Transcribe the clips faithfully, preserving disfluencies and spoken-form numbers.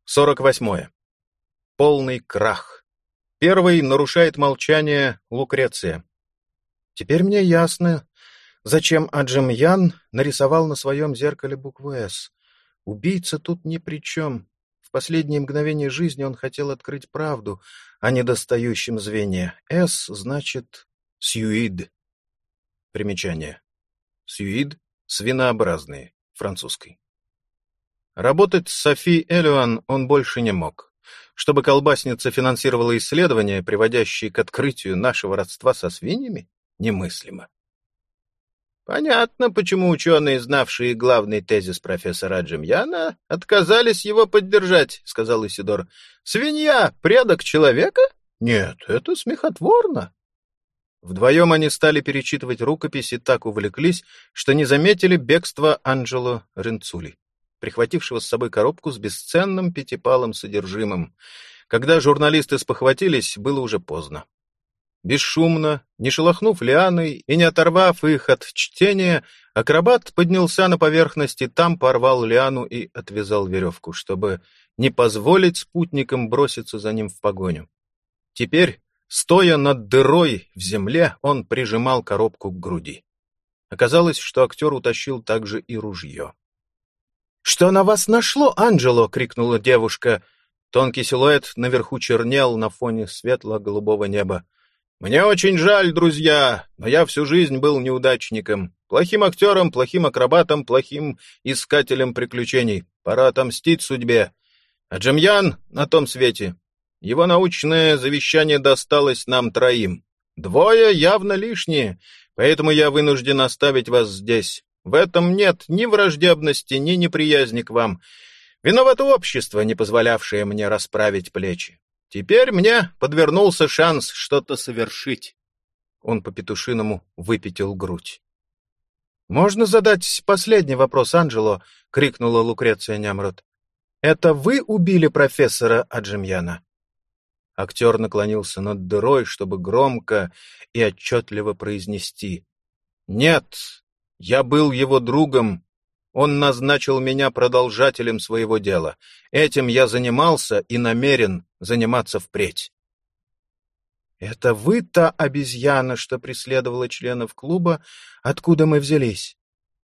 сорок восьмое. Полный крах. Первый нарушает молчание Лукреция. Теперь мне ясно, зачем Аджемьян нарисовал на своем зеркале букву «С». Убийца тут ни при чем. В последние мгновения жизни он хотел открыть правду о недостающем звене. «С» значит «сюид». Примечание. «Сюид» — свинообразные, французской. Работать с Софи Элюан он больше не мог. Чтобы колбасница финансировала исследования, приводящие к открытию нашего родства со свиньями, немыслимо. Понятно, почему ученые, знавшие главный тезис профессора Аджемьяна, отказались его поддержать, — сказал Исидор. Свинья — предок человека? Нет, это смехотворно. Вдвоем они стали перечитывать рукопись и так увлеклись, что не заметили бегства Анджело Ренцули, прихватившего с собой коробку с бесценным пятипалым содержимым. Когда журналисты спохватились, было уже поздно. Бесшумно, не шелохнув лианой и не оторвав их от чтения, акробат поднялся на поверхность и там порвал лиану и отвязал веревку, чтобы не позволить спутникам броситься за ним в погоню. Теперь, стоя над дырой в земле, он прижимал коробку к груди. Оказалось, что актер утащил также и ружье. «Что на вас нашло, Анджело?» — крикнула девушка. Тонкий силуэт наверху чернел на фоне светло-голубого неба. «Мне очень жаль, друзья, но я всю жизнь был неудачником. Плохим актером, плохим акробатом, плохим искателем приключений. Пора отомстить судьбе. А Аджемьян на том свете. Его научное завещание досталось нам троим. Двое явно лишние, поэтому я вынужден оставить вас здесь. В этом нет ни враждебности, ни неприязни к вам. Виновато общество, не позволявшее мне расправить плечи. Теперь мне подвернулся шанс что-то совершить». Он по-петушиному выпятил грудь. «Можно задать последний вопрос, Анджело?» — крикнула Лукреция Нямрот. «Это вы убили профессора Аджемьяна?» Актер наклонился над дырой, чтобы громко и отчетливо произнести: «Нет, я был его другом. Он назначил меня продолжателем своего дела. Этим я занимался и намерен заниматься впредь». «Это вы та обезьяна, что преследовала членов клуба, откуда мы взялись?»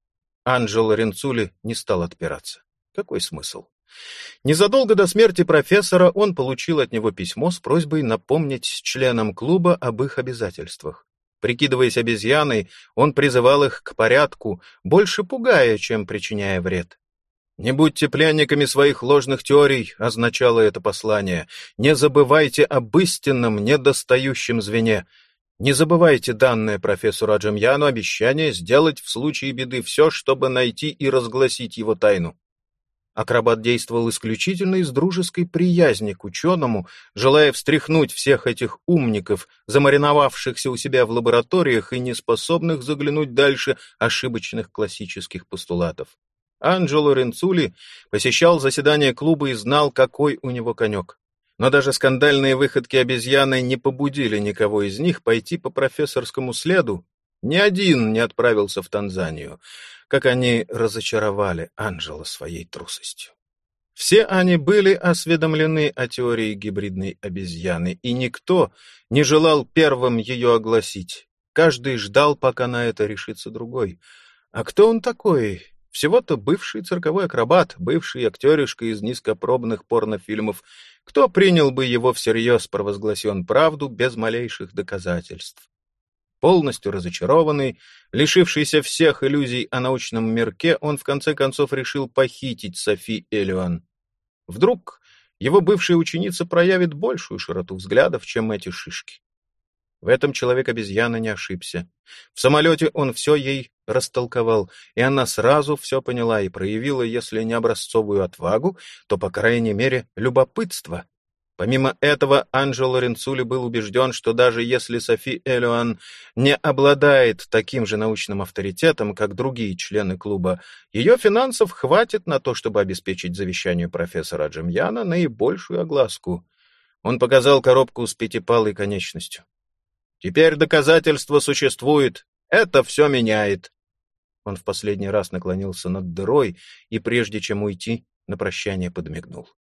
Анджело Ренцули не стал отпираться. Какой смысл? Незадолго до смерти профессора он получил от него письмо с просьбой напомнить членам клуба об их обязательствах. Прикидываясь обезьяной, он призывал их к порядку, больше пугая, чем причиняя вред. «Не будьте пленниками своих ложных теорий», — означало это послание. «Не забывайте об истинном, недостающем звене. Не забывайте данное профессору Аджемьяну обещание сделать в случае беды все, чтобы найти и разгласить его тайну». Акробат действовал исключительно из дружеской приязни к ученому, желая встряхнуть всех этих умников, замариновавшихся у себя в лабораториях и неспособных заглянуть дальше ошибочных классических постулатов. Анджело Ренцули посещал заседания клуба и знал, какой у него конек. Но даже скандальные выходки обезьяны не побудили никого из них пойти по профессорскому следу. Ни один не отправился в Танзанию, как они разочаровали Анджело своей трусостью. Все они были осведомлены о теории гибридной обезьяны, и никто не желал первым ее огласить. Каждый ждал, пока на это решится другой. А кто он такой? Всего-то бывший цирковой акробат, бывший актеришка из низкопробных порнофильмов. Кто принял бы его всерьез, провозгласи он правду без малейших доказательств? Полностью разочарованный, лишившийся всех иллюзий о научном мирке, он в конце концов решил похитить Софи Элюан. Вдруг его бывшая ученица проявит большую широту взглядов, чем эти шишки. В этом человек-обезьяна не ошибся. В самолете он все ей растолковал, и она сразу все поняла и проявила, если не образцовую отвагу, то, по крайней мере, любопытство. Помимо этого, Анджело Ренцули был убежден, что даже если Софи Элюан не обладает таким же научным авторитетом, как другие члены клуба, ее финансов хватит на то, чтобы обеспечить завещанию профессора Аджемьяна наибольшую огласку. Он показал коробку с пятипалой конечностью. «Теперь доказательство существует. Это все меняет». Он в последний раз наклонился над дырой и, прежде чем уйти, на прощание подмигнул.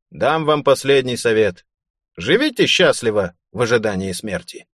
Дам вам последний совет. Живите счастливо в ожидании смерти.